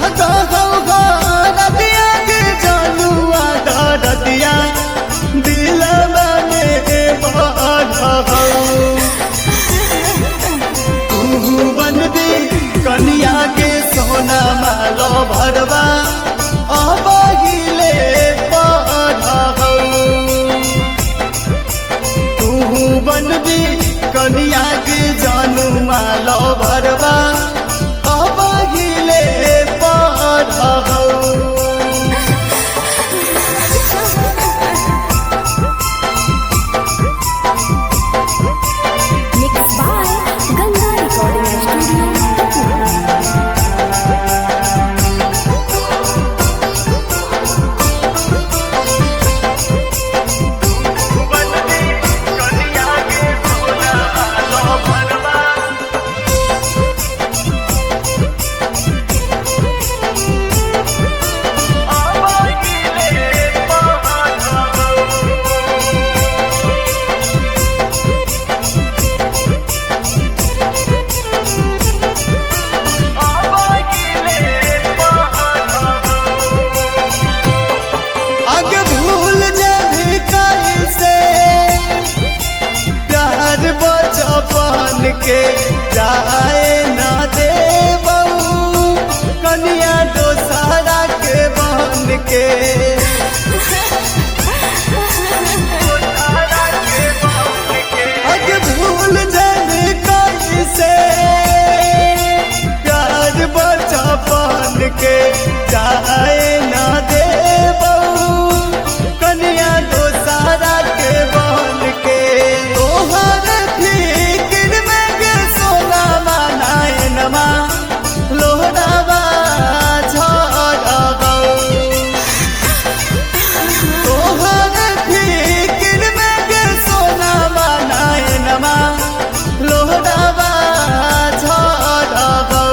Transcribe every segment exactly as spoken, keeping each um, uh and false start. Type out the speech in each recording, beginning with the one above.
रतिया के जनुआ रतिया दिलवा में बाधा तू बनबी कनिया के सोना मालो भरवा अब हिले बाधा तू बनबी कनिया के जानू मालो भरवा अब हिले बाधा Mixed by Ganga Recording Studio, आगे भूल जाबी कैसे प्यार बचपन के जाए ना दे बहू कनिया दोसारा के बन के आगे भूल जाबी कैसे प्यार बचपन के जाए ना दे कनिया दोसारा के बन के तोहर फिक्र में गे सोना मानायनमा लोहरावा झरगौ तोहर फिक्र में गे सोना मानायनमा लोहरावा झरगौ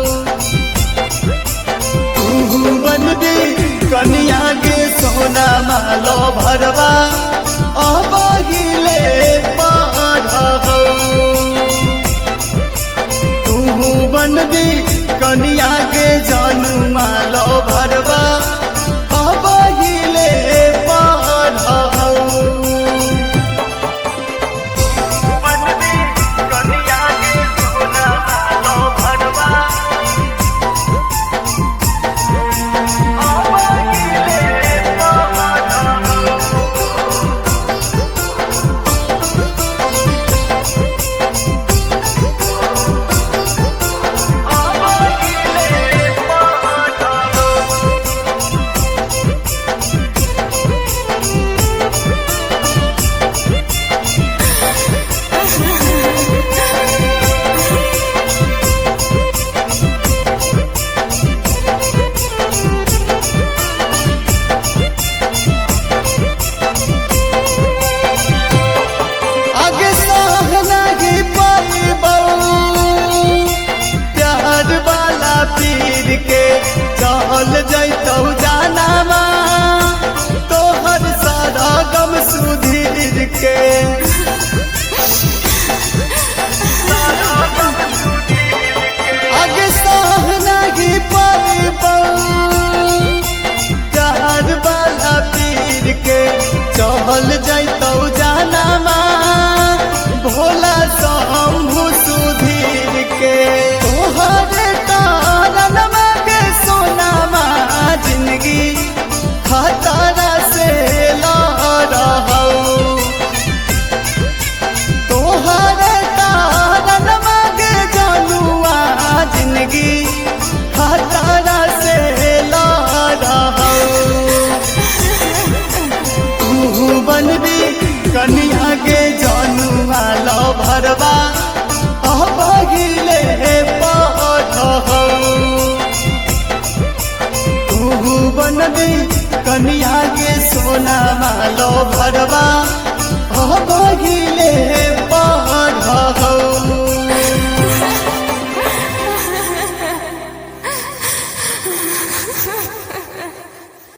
तू बनबी कनिया के सोना मालो भरवा अब हिले बाधा तू बनबी कनिया के जानू मालो भरवा अब हिले बाधा बनबी कनिया के सोना मालो भरवा आगे सह नहीं पाइबऊ प्यार वाला पीर के चल जैतौ जानामा तोहर सारा गम सुधीर के आगे सह नहीं पाइबऊ प्यार वाला पीर के चल जैतौ जानामा भोला शंभु सुधीर के तोहरे कारणवा के सोनामा जिंदगी खतरा से लड़हौ तोहरे कारणवा के जनुआ जिंदगी खतरा से लड़हौ तू बनबी कनिया के जनुआ लो भरवा अब हिले बाधा तू बनबी कनिया के सोना मालो भरवा अब हिले